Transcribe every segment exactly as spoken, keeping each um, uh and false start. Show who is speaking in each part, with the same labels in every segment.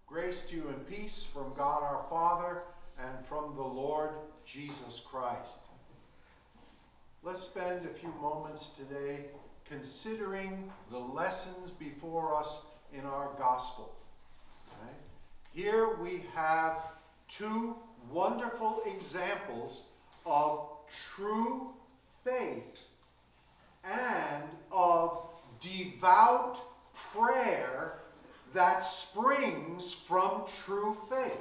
Speaker 1: Grace to you and peace from God our Father and from the Lord Jesus Christ. Let's spend a few moments today considering the lessons before us in our gospel. Right? Here we have two wonderful examples of true faith and of devout prayer that springs from true faith.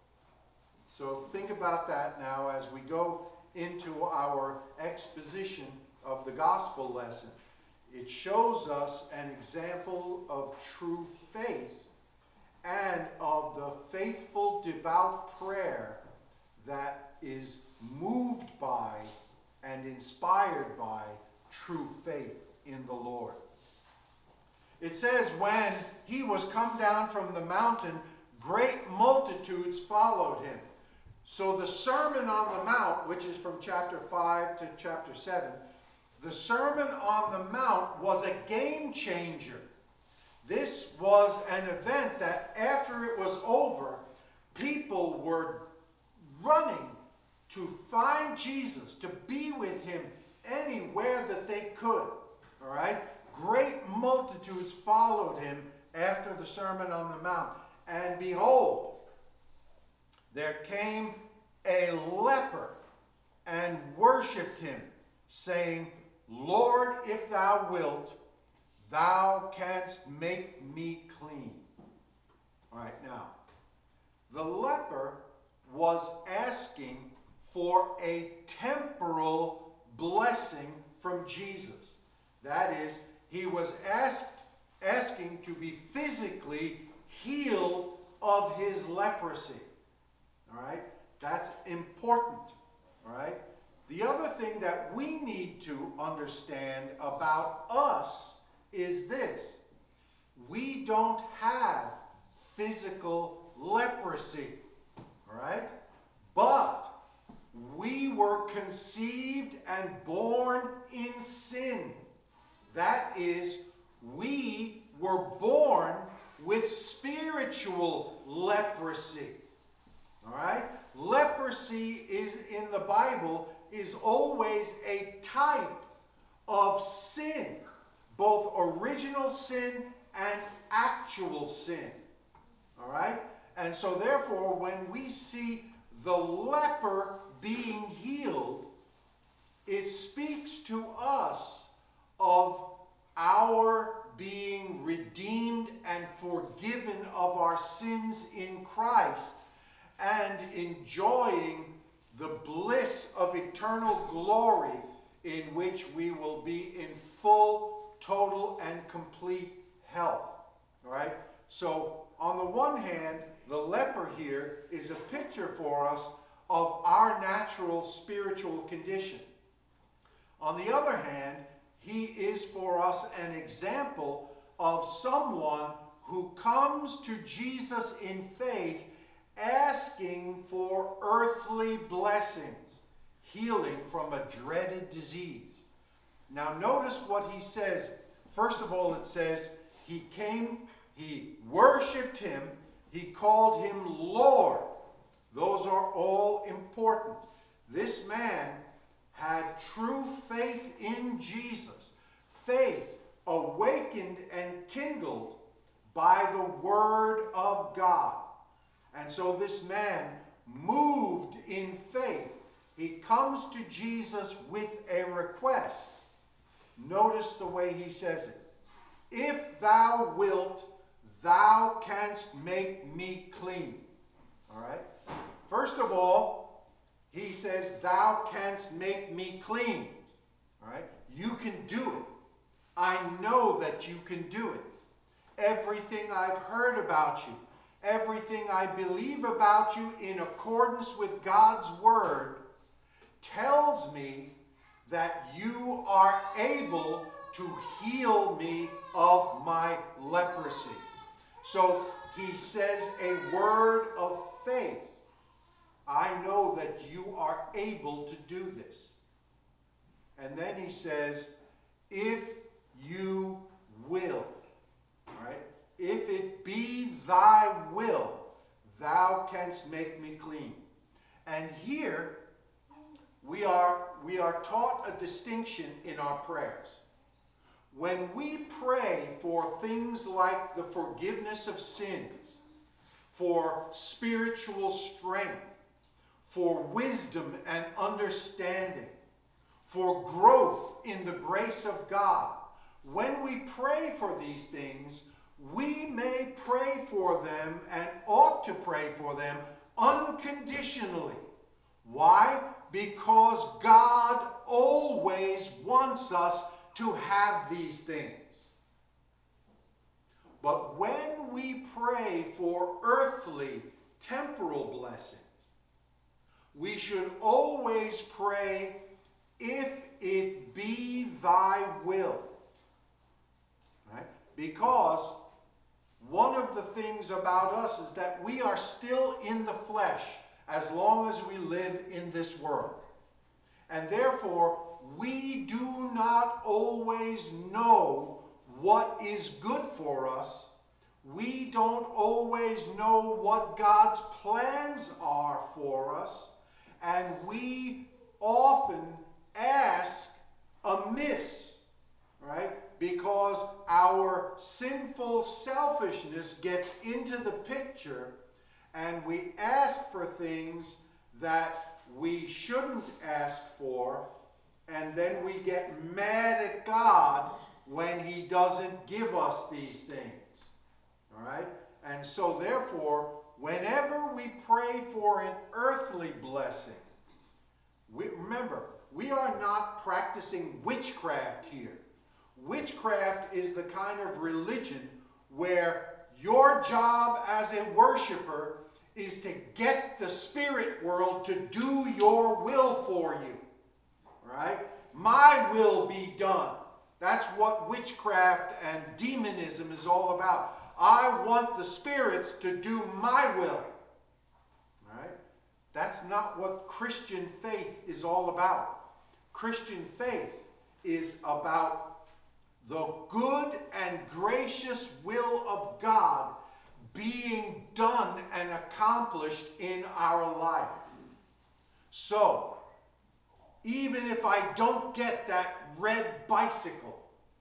Speaker 1: So think about that now as we go into our exposition of the gospel lesson. It shows us an example of true faith and of the faithful, devout prayer that is moved by and inspired by true faith in the Lord. It says, when he was come down from the mountain, great multitudes followed him. So the Sermon on the Mount, which is from chapter five to chapter seven, the Sermon on the Mount was a game changer. This was an event that after it was over, people were running to find Jesus, to be with him anywhere that they could. All right? Great multitudes followed him after the Sermon on the Mount. And behold, there came a leper and worshipped him, saying, Lord, if thou wilt, thou canst make me clean. All right, now, the leper was asking for a temporal blessing from Jesus. That is, he was asked, asking to be physically healed of his leprosy. All right? That's important. All right? The other thing that we need to understand about us is this. We don't have physical leprosy. All right? But we were conceived and born in sin. That is, we were born with spiritual leprosy. All right? Leprosy is in the Bible is always a type of sin, both original sin and actual sin. All right? And so therefore, when we see the leper being healed, it speaks to us of our being redeemed and forgiven of our sins in Christ and enjoying the bliss of eternal glory in which we will be in full, total, and complete health. All right? So, on the one hand, the leper here is a picture for us of our natural spiritual condition. On the other hand, he is for us an example of someone who comes to Jesus in faith asking for earthly blessings, healing from a dreaded disease. Now notice what he says. First of all, it says he came, he worshipped him, he called him Lord. Those are all important. This man had true faith in Jesus. Faith awakened and kindled by the Word of God. And so this man, moved in faith, he comes to Jesus with a request. Notice the way he says it. If thou wilt, thou canst make me clean. All right? First of all, he says, thou canst make me clean. All right? You can do it. I know that you can do it. Everything I've heard about you, everything I believe about you in accordance with God's Word tells me that you are able to heal me of my leprosy. So he says a word of faith. I know that you are able to do this. And then he says, if you will, all right? If it be thy will, hands make me clean. And here we are, we are taught a distinction in our prayers. When we pray for things like the forgiveness of sins, for spiritual strength, for wisdom and understanding, for growth in the grace of God, when we pray for these things, we may pray for them and ought to pray for them unconditionally. Why? Because God always wants us to have these things. But when we pray for earthly, temporal blessings, we should always pray, if it be thy will. Right? Because one of the things about us is that we are still in the flesh as long as we live in this world. And therefore, we do not always know what is good for us. We don't always know what God's plans are for us. And we often ask amiss, right? Because our sinful selfishness gets into the picture and we ask for things that we shouldn't ask for, and then we get mad at God when he doesn't give us these things. All right? And so therefore, whenever we pray for an earthly blessing, we, remember, we are not practicing witchcraft here. Witchcraft is the kind of religion where your job as a worshiper is to get the spirit world to do your will for you. Right? My will be done. That's what witchcraft and demonism is all about. I want the spirits to do my will. Right? That's not what Christian faith is all about. Christian faith is about the good and gracious will of God being done and accomplished in our life. So, even if I don't get that red bicycle,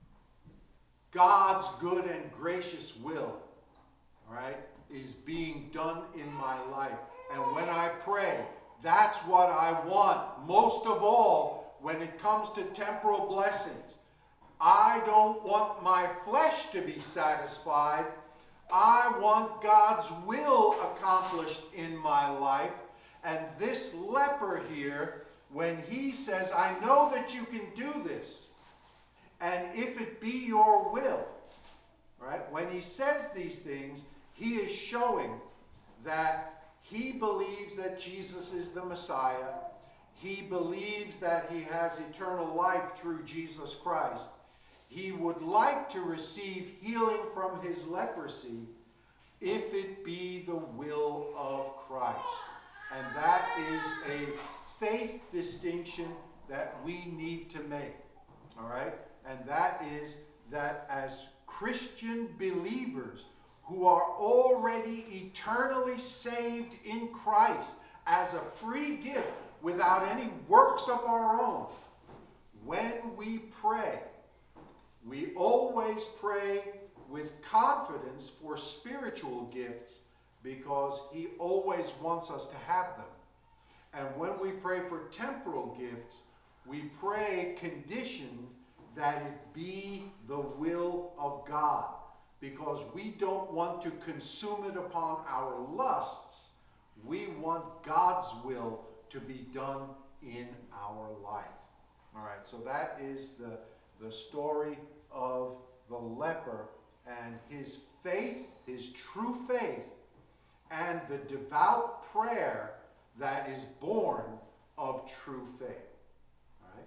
Speaker 1: God's good and gracious will, all right, is being done in my life. And when I pray, that's what I want most of all when it comes to temporal blessings. I don't want my flesh to be satisfied. I want God's will accomplished in my life. And this leper here, when he says, I know that you can do this, and if it be your will, right? When he says these things, he is showing that he believes that Jesus is the Messiah. He believes that he has eternal life through Jesus Christ. He would like to receive healing from his leprosy if it be the will of Christ. And that is a faith distinction that we need to make. All right? And that is that as Christian believers who are already eternally saved in Christ as a free gift without any works of our own, when we pray, we always pray with confidence for spiritual gifts because he always wants us to have them. And when we pray for temporal gifts, we pray conditioned that it be the will of God, because we don't want to consume it upon our lusts. We want God's will to be done in our life. All right, so that is the, the story of the leper and his faith, his true faith, and the devout prayer that is born of true faith. All right?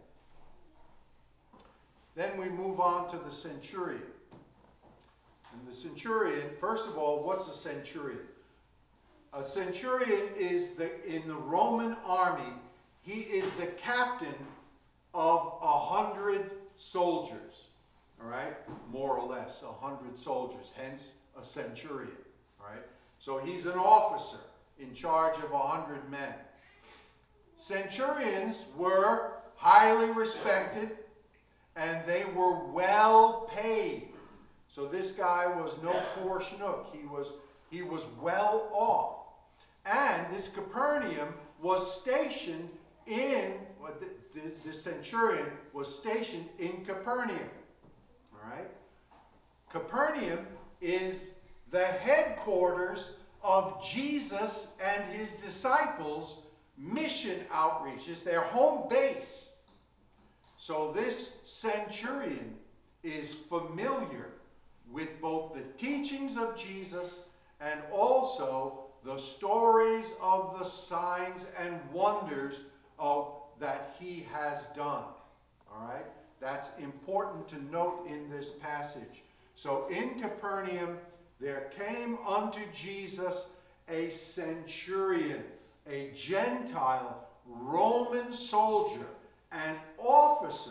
Speaker 1: Then we move on to the centurion. And the centurion, first of all, what's a centurion? A centurion is the, in the Roman army, he is the captain of a hundred soldiers. All right? More or less, a hundred soldiers, hence a centurion. All right? So he's an officer. in charge of a hundred men. Centurions were highly respected, and they were well paid. So this guy was no poor schnook. He was, he was well off. And this Capernaum was stationed in, well, the, the, the centurion was stationed in Capernaum. All right? Capernaum is the headquarters of Jesus and his disciples' mission outreach. It's their home base. So this centurion is familiar with both the teachings of Jesus and also the stories of the signs and wonders of that he has done. All right? That's important to note in this passage. So in Capernaum, there came unto Jesus a centurion, a Gentile Roman soldier, an officer.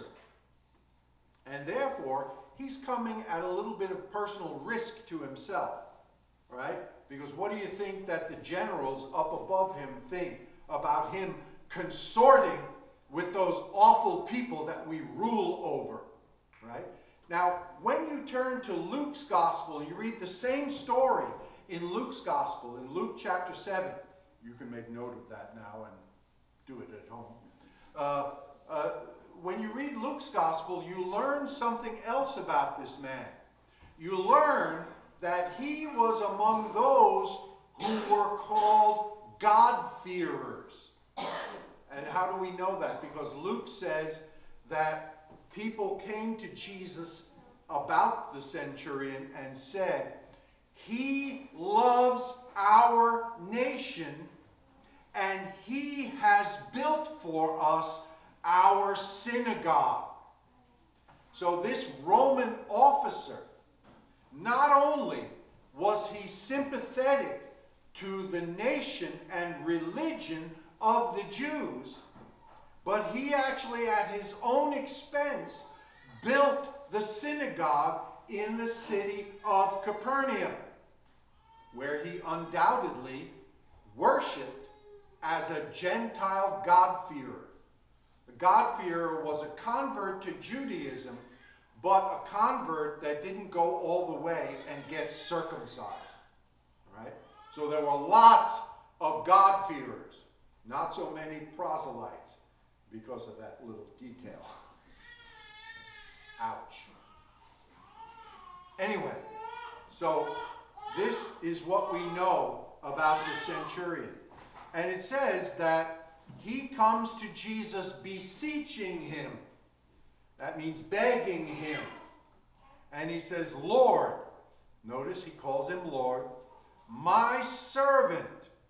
Speaker 1: And therefore, he's coming at a little bit of personal risk to himself, right? Because what do you think that the generals up above him think about him consorting with those awful people that we rule over, right? Now, when you turn to Luke's gospel, you read the same story in Luke's gospel, in Luke chapter seven. You can make note of that now and do it at home. Uh, uh, when you read Luke's gospel, you learn something else about this man. You learn that he was among those who were called God-fearers. And how do we know that? Because Luke says that people came to Jesus about the centurion and said, he loves our nation and he has built for us our synagogue. So this Roman officer, not only was he sympathetic to the nation and religion of the Jews, but he actually at his own expense built the synagogue in the city of Capernaum, where he undoubtedly worshipped as a Gentile God-fearer. The God-fearer was a convert to Judaism, but a convert that didn't go all the way and get circumcised. Right? So there were lots of God-fearers, not so many proselytes because of that little detail. Ouch. Anyway, so this is what we know about the centurion. And it says that he comes to Jesus beseeching him. That means begging him. And he says, Lord, notice he calls him Lord, my servant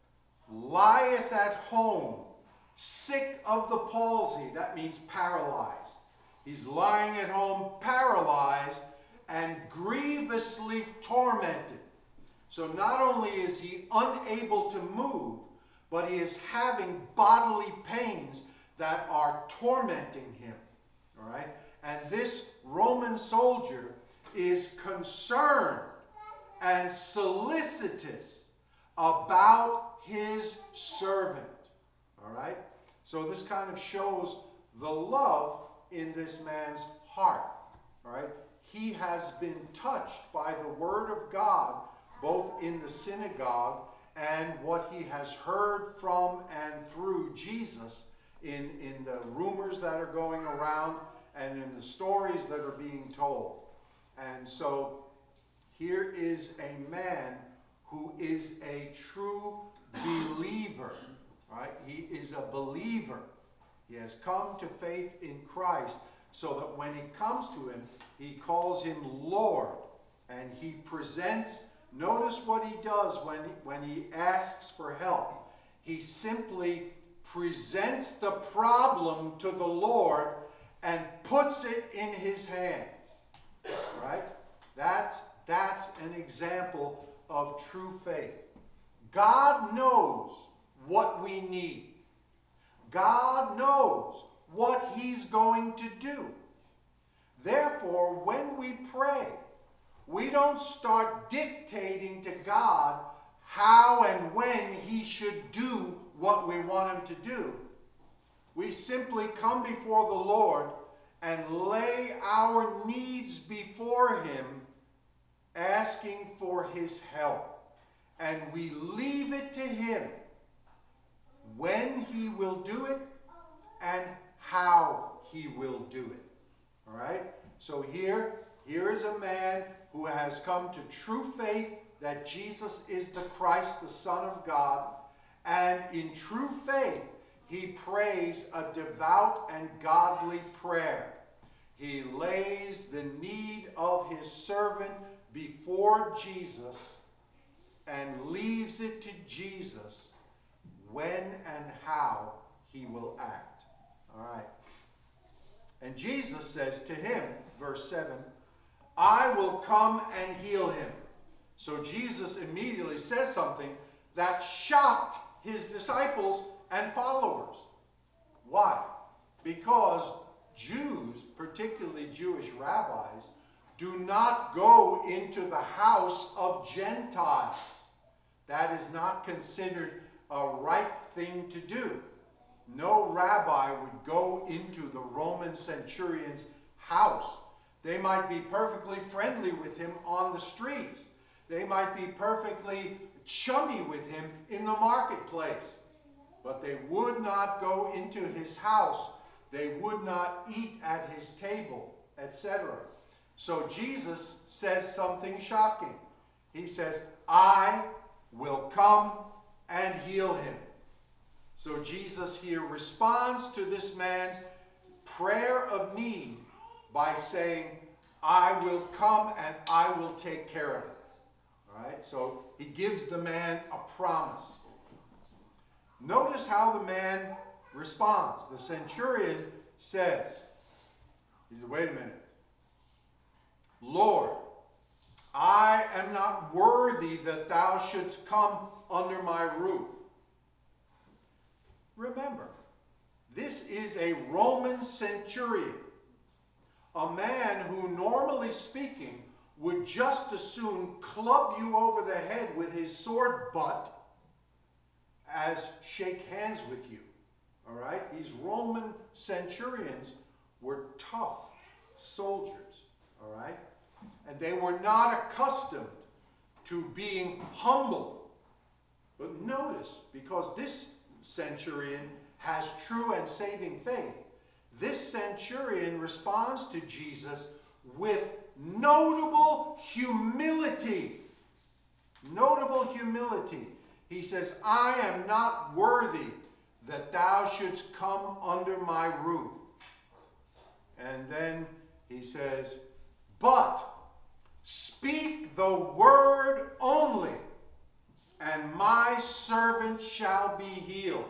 Speaker 1: lieth at home, sick of the palsy. That means paralyzed. He's lying at home paralyzed and grievously tormented. So not only is he unable to move, but he is having bodily pains that are tormenting him. All right? And this Roman soldier is concerned and solicitous about his servant. All right? So this kind of shows the love in this man's heart. All right? He has been touched by the word of God, both in the synagogue and what he has heard from and through Jesus in, in the rumors that are going around and in the stories that are being told. And so here is a man who is a true believer. Right? He is a believer. He has come to faith in Christ so that when he comes to him, he calls him Lord. And he presents, notice what he does when he, when he asks for help. He simply presents the problem to the Lord and puts it in his hands. Right? That's, that's an example of true faith. God knows what we need. God knows what he's going to do. Therefore, when we pray, we don't start dictating to God how and when he should do what we want him to do. We simply come before the Lord and lay our needs before him, asking for his help. And we leave it to him when he will do it and how he will do it. All right? So here, here is a man who has come to true faith that Jesus is the Christ, the Son of God. And in true faith, he prays a devout and godly prayer. He lays the need of his servant before Jesus and leaves it to Jesus when and how he will act. All right. And Jesus says to him, verse seven, I will come and heal him. So Jesus immediately says something that shocked his disciples and followers. Why? Because Jews, particularly Jewish rabbis, do not go into the house of Gentiles. That is not considered a right thing to do. No rabbi would go into the Roman centurion's house. They might be perfectly friendly with him on the streets. They might be perfectly chummy with him in the marketplace. But they would not go into his house. They would not eat at his table, et cetera. So Jesus says something shocking. He says, I will come and heal him. So Jesus here responds to this man's prayer of need by saying, I will come and I will take care of it. All right? So he gives the man a promise. Notice how the man responds. The centurion says, he said, wait a minute. Lord, I am not worthy that thou shouldst come under my roof. Remember, this is a Roman centurion, a man who, normally speaking, would just as soon club you over the head with his sword butt as shake hands with you. All right? These Roman centurions were tough soldiers. All right? And they were not accustomed to being humble. But notice, because this centurion has true and saving faith, this centurion responds to Jesus with notable humility. Notable humility. He says, I am not worthy that thou shouldst come under my roof. And then he says, but speak the word only, and my servant shall be healed.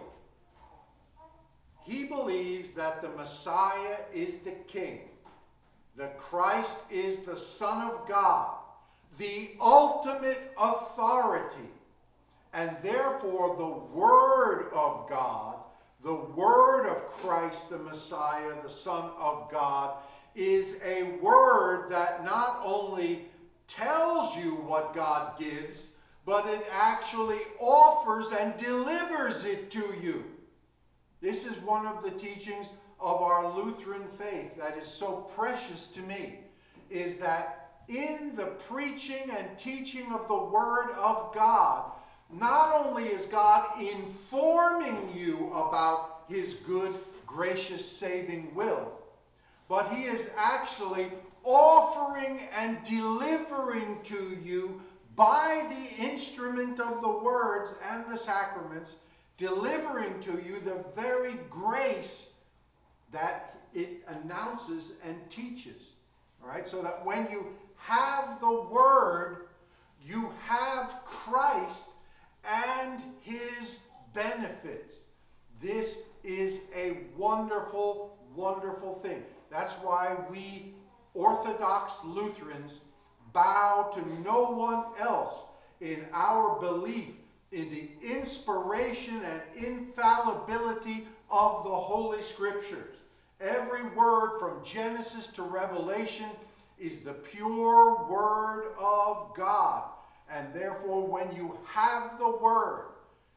Speaker 1: He believes that the Messiah is the King. The Christ is the Son of God, the ultimate authority. And therefore the Word of God, the Word of Christ, the Messiah, the Son of God, is a word that not only tells you what God gives, but it actually offers and delivers it to you. This is one of the teachings of our Lutheran faith that is so precious to me, is that in the preaching and teaching of the Word of God, not only is God informing you about his good, gracious, saving will, but he is actually offering and delivering to you by the instrument of the words and the sacraments, delivering to you the very grace that it announces and teaches. All right? So that when you have the Word, you have Christ and his benefits. This is a wonderful, wonderful thing. That's why we Orthodox Lutherans bow to no one else in our belief in the inspiration and infallibility of the Holy Scriptures. Every word from Genesis to Revelation is the pure Word of God. And therefore, when you have the Word, you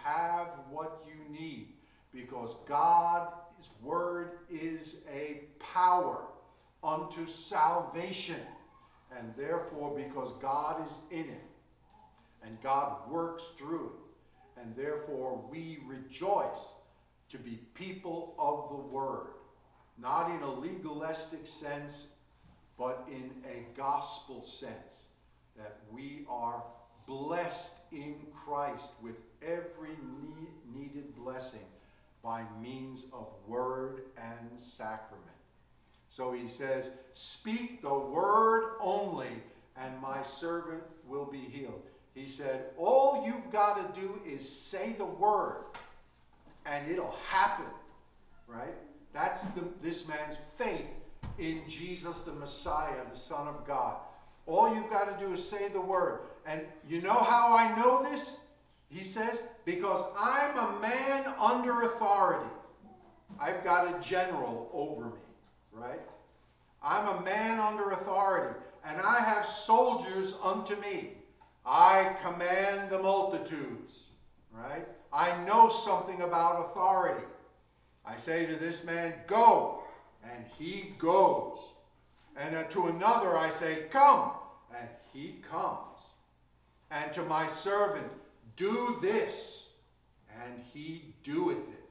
Speaker 1: have what you need, because God's word is a power unto salvation. And therefore, because God is in it, and God works through it, and therefore we rejoice to be people of the word, not in a legalistic sense, but in a gospel sense, that we are blessed in Christ with every need, needed blessing by means of word and sacrament. So he says, speak the word only, and my servant will be healed. He said, all you've got to do is say the word, and it'll happen, right? That's the, this man's faith in Jesus the Messiah, the Son of God. All you've got to do is say the word. And you know how I know this? He says, because I'm a man under authority. I've got a general over me, right? I'm a man under authority, and I have soldiers unto me. I command the multitudes, right? I know something about authority. I say to this man, go, and he goes. And uh, to another I say, come, and he comes. And to my servant, do this, and he doeth it.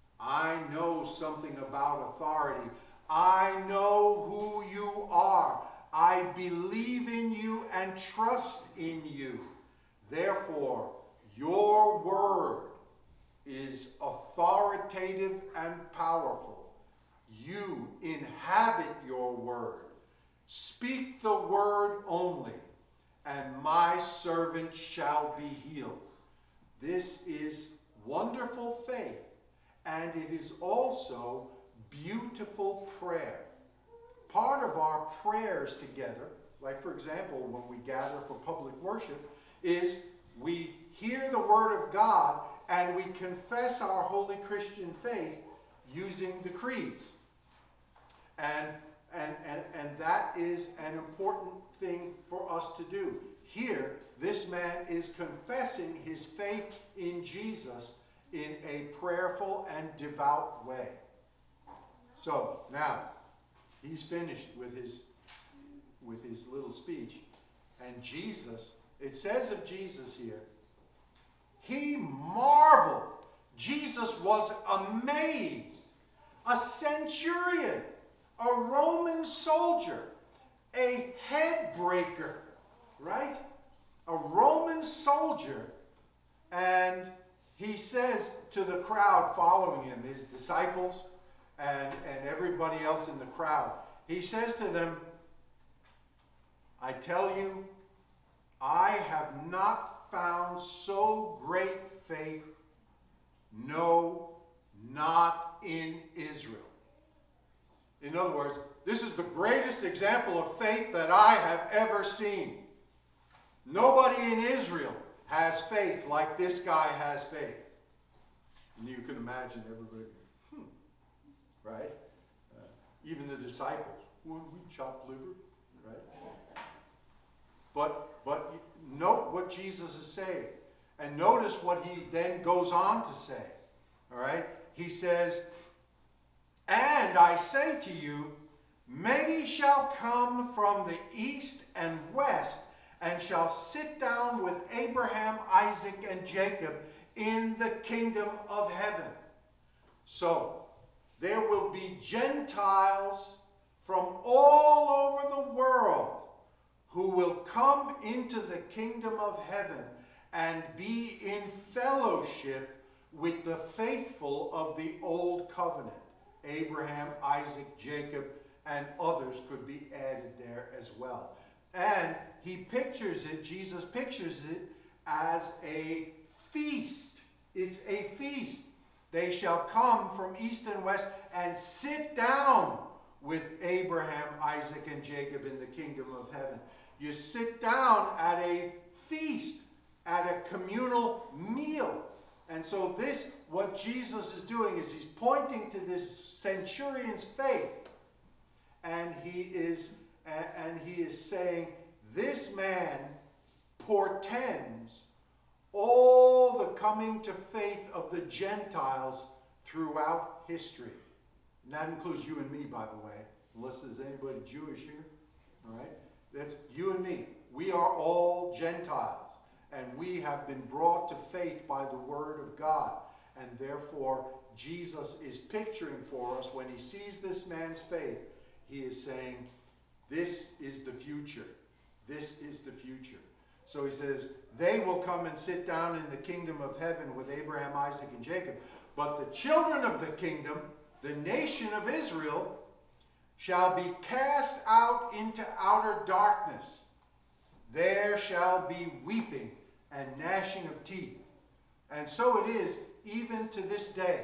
Speaker 1: I know something about authority. I know who you are. I believe in you and trust in you. Therefore, your word is authoritative and powerful. You inhabit your word. Speak the word only, and my servant shall be healed. This is wonderful faith, and it is also beautiful prayer. Part of our prayers together, like for example, when we gather for public worship, is we hear the word of God and we confess our holy Christian faith using the creeds. And, and, and, and that is an important thing for us to do. Here, this man is confessing his faith in Jesus in a prayerful and devout way. So, now, he's finished with his, with his little speech. And Jesus, it says of Jesus here, he marveled. Jesus was amazed. A centurion, a Roman soldier, a head breaker, right? A Roman soldier. And he says to the crowd following him, his disciples and, and everybody else in the crowd, he says to them, I tell you, I have not found so great faith, no, not in Israel. In other words, this is the greatest example of faith that I have ever seen. Nobody in Israel has faith like this guy has faith. And you can imagine everybody, hmm, right? Uh, even the disciples, well, we chop liver, right? But, but note what Jesus is saying. And notice what he then goes on to say. All right? He says, and I say to you, many shall come from the east and west, and shall sit down with Abraham, Isaac, and Jacob in the kingdom of heaven. So, there will be Gentiles from all over the world who will come into the kingdom of heaven and be in fellowship with the faithful of the old covenant. Abraham, Isaac, Jacob, and others could be added there as well. And he pictures it, Jesus pictures it as a feast. It's a feast. They shall come from east and west and sit down with Abraham, Isaac, and Jacob in the kingdom of heaven. You sit down at a feast, at a communal meal. And so this, what Jesus is doing is he's pointing to this centurion's faith. And he is, and he is saying, this man portends all the coming to faith of the Gentiles throughout history. And that includes you and me, by the way, unless there's anybody Jewish here. All right? That's you and me. We are all Gentiles, and we have been brought to faith by the Word of God. And therefore, Jesus is picturing for us, when he sees this man's faith, he is saying, this is the future. This is the future. So he says, they will come and sit down in the kingdom of heaven with Abraham, Isaac, and Jacob. But the children of the kingdom, the nation of Israel, shall be cast out into outer darkness. There shall be weeping and gnashing of teeth. And so it is even to this day.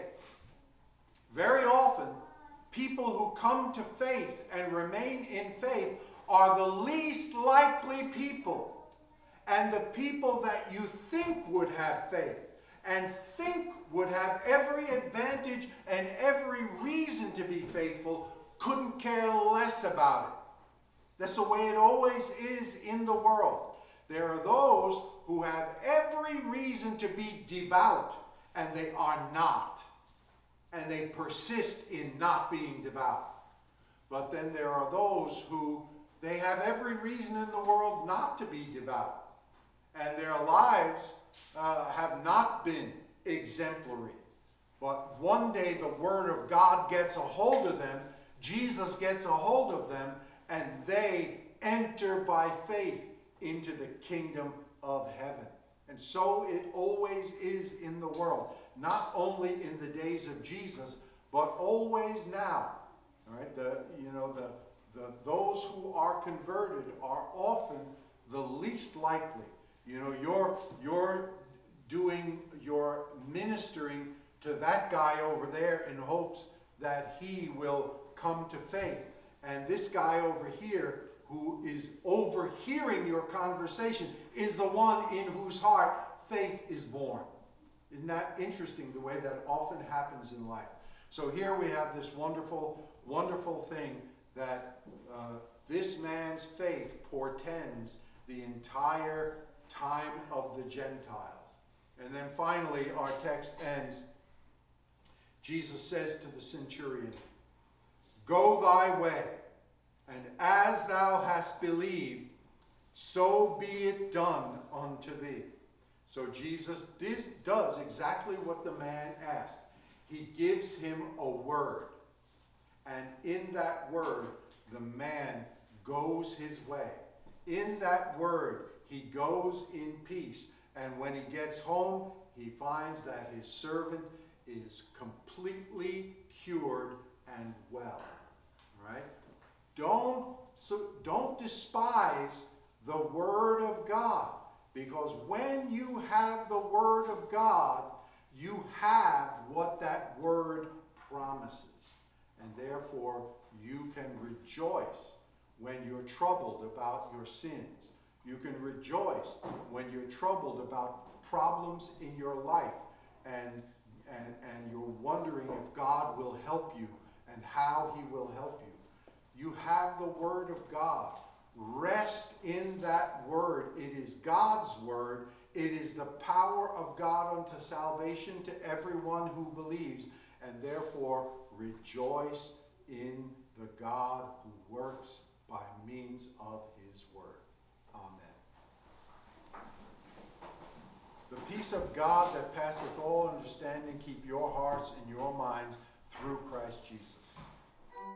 Speaker 1: Very often, people who come to faith and remain in faith are the least likely people. And the people that you think would have faith and think would have every advantage and every reason to be faithful couldn't care less about it. That's the way it always is in the world. There are those who have every reason to be devout, and they are not. And they persist in not being devout. But then there are those who, they have every reason in the world not to be devout. And their lives uh, have not been exemplary. But one day the Word of God gets a hold of them, Jesus gets a hold of them, and they enter by faith into the kingdom of heaven. And so it always is in the world. Not only in the days of Jesus, but always now. All right, the you know the the those who are converted are often the least likely. You know, you're you're doing you're ministering to that guy over there in hopes that he will come to faith. And this guy over here who is overhearing your conversation is the one in whose heart faith is born. Isn't that interesting, the way that often happens in life? So here we have this wonderful, wonderful thing that uh, this man's faith portends the entire time of the Gentiles. And then finally, our text ends. Jesus says to the centurion, "Go thy way, and as thou hast believed, so be it done unto thee." So Jesus did, does exactly what the man asked. He gives him a word. And in that word, the man goes his way. In that word, he goes in peace. And when he gets home, he finds that his servant is completely cured and well. Right? Don't, so don't despise the Word of God. Because when you have the Word of God, you have what that Word promises. And therefore, you can rejoice when you're troubled about your sins. You can rejoice when you're troubled about problems in your life. And, and, and you're wondering if God will help you and how he will help you. You have the Word of God. Rest in that word. It is God's word. It is the power of God unto salvation to everyone who believes. And therefore, rejoice in the God who works by means of his word. Amen. The peace of God that passeth all understanding keep your hearts and your minds through Christ Jesus.